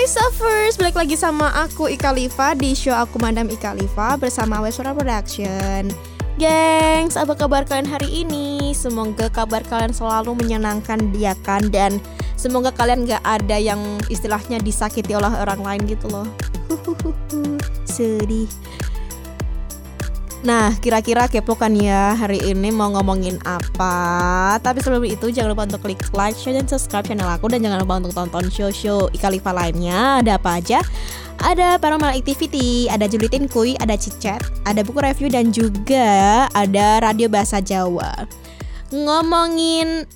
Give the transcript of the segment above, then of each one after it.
Surfers, balik lagi sama aku Ika Liva di show aku Madam Ika Liva bersama Wesora Production. Gengs, apa kabar kalian hari ini? Semoga kabar kalian selalu menyenangkan dia kan. Dan semoga kalian gak ada yang istilahnya disakiti oleh orang lain gitu loh. Sedih. Nah, kira-kira kepo kan ya hari ini mau ngomongin apa? Tapi sebelum itu jangan lupa untuk klik like, share, dan subscribe channel aku. Dan jangan lupa untuk tonton show-show Ika Liva lainnya. Ada apa aja? Ada Paranormal Activity, ada Julitin Kuy, ada Cicet, ada buku review, dan juga ada radio bahasa Jawa. Ngomongin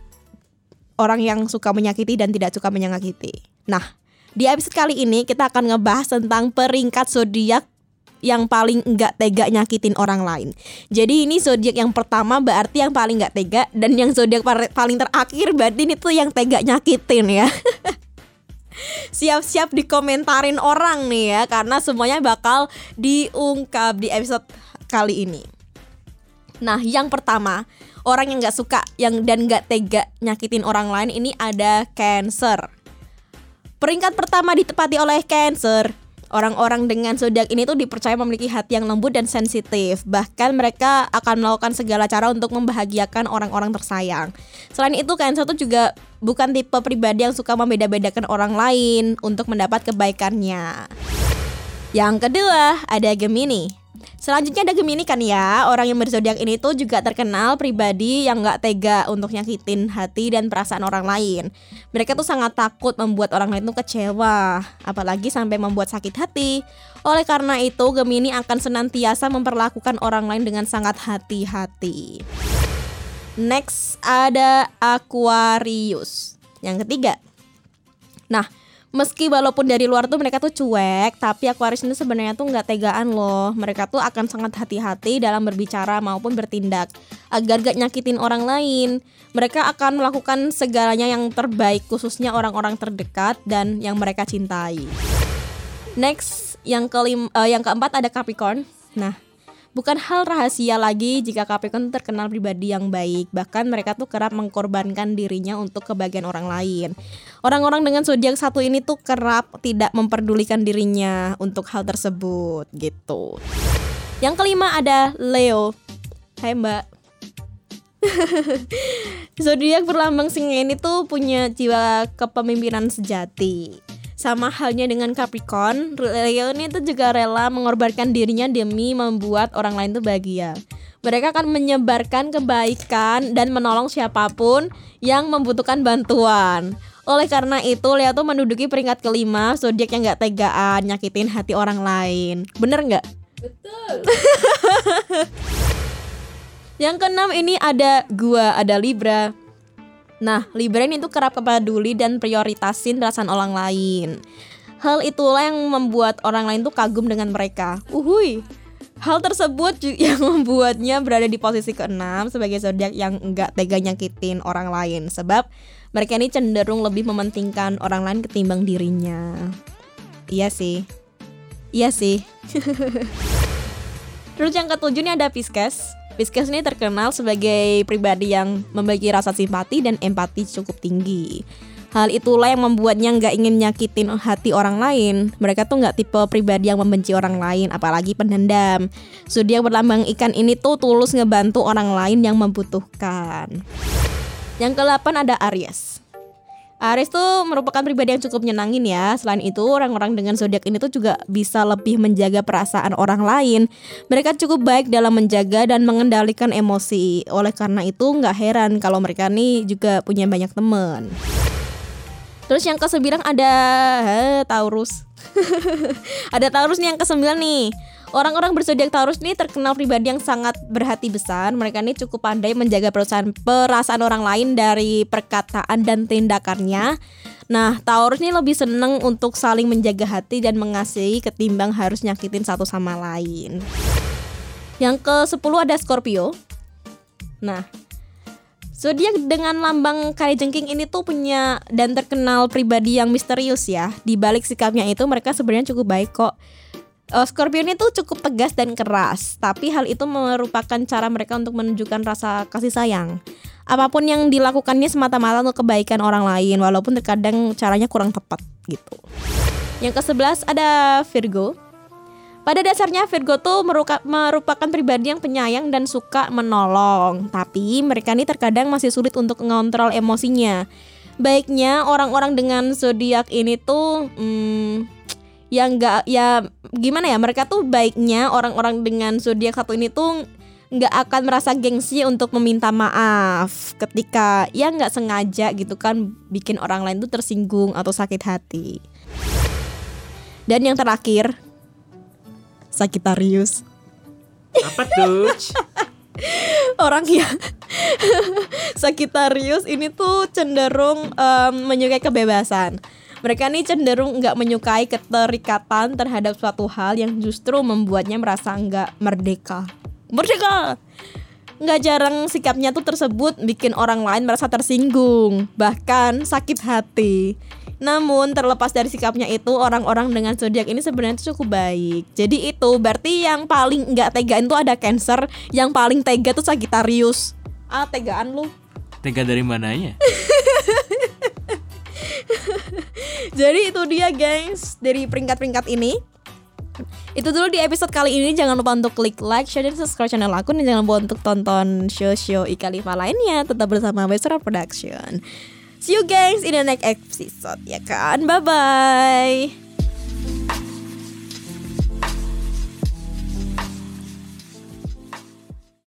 orang yang suka menyakiti dan tidak suka menyakiti. Nah, di episode kali ini kita akan ngebahas tentang peringkat zodiak yang paling enggak tega nyakitin orang lain. Jadi ini zodiak yang pertama berarti yang paling enggak tega, dan yang zodiak paling terakhir berarti ini tuh yang tega nyakitin ya. Siap-siap dikomentarin orang nih ya, karena semuanya bakal diungkap di episode kali ini. Nah, yang pertama, orang yang enggak suka dan enggak tega nyakitin orang lain ini ada Cancer. Peringkat pertama ditepati oleh Cancer. Orang-orang dengan zodiak ini tuh dipercaya memiliki hati yang lembut dan sensitif. Bahkan mereka akan melakukan segala cara untuk membahagiakan orang-orang tersayang. Selain itu, Cancer tuh juga bukan tipe pribadi yang suka membeda-bedakan orang lain untuk mendapat kebaikannya. Yang kedua, ada Gemini. Selanjutnya ada Gemini kan ya. Orang yang berzodiak ini tuh juga terkenal pribadi yang gak tega untuk nyakitin hati dan perasaan orang lain. Mereka tuh sangat takut membuat orang lain tuh kecewa, apalagi sampai membuat sakit hati. Oleh karena itu, Gemini akan senantiasa memperlakukan orang lain dengan sangat hati-hati. Next ada Aquarius. Yang ketiga. Nah, meski walaupun dari luar tuh mereka tuh cuek, tapi Aquarius ini sebenarnya tuh gak tegaan loh. Mereka tuh akan sangat hati-hati dalam berbicara maupun bertindak agar gak nyakitin orang lain. Mereka akan melakukan segalanya yang terbaik, khususnya orang-orang terdekat dan yang mereka cintai. Next, yang keempat ada Capricorn. Nah, bukan hal rahasia lagi jika Capricorn terkenal pribadi yang baik. Bahkan mereka tuh kerap mengkorbankan dirinya untuk kebahagiaan orang lain. Orang-orang dengan zodiak satu ini tuh kerap tidak memperdulikan dirinya untuk hal tersebut gitu. Yang kelima ada Leo. Hai Mbak. Zodiak berlambang singa ini tuh punya jiwa kepemimpinan sejati. Sama halnya dengan Capricorn, Leo ini tuh juga rela mengorbankan dirinya demi membuat orang lain tuh bahagia. Mereka akan menyebarkan kebaikan dan menolong siapapun yang membutuhkan bantuan. Oleh karena itu, Leo tuh menduduki peringkat kelima zodiak yang gak tegaan nyakitin hati orang lain. Bener gak? Betul. Yang keenam ini ada Libra. Nah, Libra ini tuh kerap peduli dan prioritasin perasaan orang lain. Hal itulah yang membuat orang lain tuh kagum dengan mereka. Hal tersebut yang membuatnya berada di posisi keenam sebagai zodiak yang enggak tega nyakitin orang lain. Sebab mereka ini cenderung lebih mementingkan orang lain ketimbang dirinya. Iya sih. Terus yang ketujuh ini ada Pisces. Pisces ini terkenal sebagai pribadi yang memiliki rasa simpati dan empati cukup tinggi. Hal itulah yang membuatnya gak ingin nyakitin hati orang lain. Mereka tuh gak tipe pribadi yang membenci orang lain, apalagi pendendam. Zodiak berlambang ikan ini tuh tulus ngebantu orang lain yang membutuhkan. Yang ke-8 ada Aries. Aries tuh merupakan pribadi yang cukup nyenangin ya. Selain itu, orang-orang dengan zodiak ini tuh juga bisa lebih menjaga perasaan orang lain. Mereka cukup baik dalam menjaga dan mengendalikan emosi. Oleh karena itu, gak heran kalau mereka nih juga punya banyak teman. Terus yang ke-9 ada Taurus. Ada Taurus nih yang ke-9 nih. Orang-orang berzodiak Taurus ini terkenal pribadi yang sangat berhati besar. Mereka ini cukup pandai menjaga perasaan orang lain dari perkataan dan tindakannya. Nah, Taurus ini lebih seneng untuk saling menjaga hati dan mengasihi ketimbang harus nyakitin satu sama lain. Yang ke-10 ada Scorpio. Nah, zodiak dengan lambang kalajengking ini tuh punya dan terkenal pribadi yang misterius ya. Di balik sikapnya itu mereka sebenarnya cukup baik kok. Scorpio ini tuh cukup tegas dan keras, tapi hal itu merupakan cara mereka untuk menunjukkan rasa kasih sayang. Apapun yang dilakukannya semata-mata untuk kebaikan orang lain, walaupun terkadang caranya kurang tepat gitu. Yang ke-11 ada Virgo. Pada dasarnya Virgo tuh merupakan pribadi yang penyayang dan suka menolong. Tapi mereka ini terkadang masih sulit untuk mengontrol emosinya. Baiknya orang-orang dengan zodiak ini tuh gimana ya, mereka tuh baiknya orang-orang dengan zodiak satu ini tuh nggak akan merasa gengsi untuk meminta maaf ketika ya nggak sengaja gitu kan bikin orang lain tuh tersinggung atau sakit hati. Dan yang terakhir, Sagittarius. Apa tuh? Orang yang Sagittarius ini tuh cenderung menyukai kebebasan. Mereka nih cenderung nggak menyukai keterikatan terhadap suatu hal yang justru membuatnya merasa nggak merdeka. Nggak jarang sikapnya tuh tersebut bikin orang lain merasa tersinggung, bahkan sakit hati. Namun terlepas dari sikapnya itu, orang-orang dengan zodiak ini sebenarnya cukup baik. Jadi itu berarti yang paling nggak tegaan tuh ada Cancer, yang paling tega tuh Sagittarius. Tegaan lu. Tega dari mananya? Jadi itu dia gengs dari peringkat-peringkat ini. Itu dulu di episode kali ini. Jangan lupa untuk klik like, share, dan subscribe channel aku. Dan jangan lupa untuk tonton show-show Ika Liva lainnya. Tetap bersama Besra Production. See you guys in the next episode ya kan. Bye bye.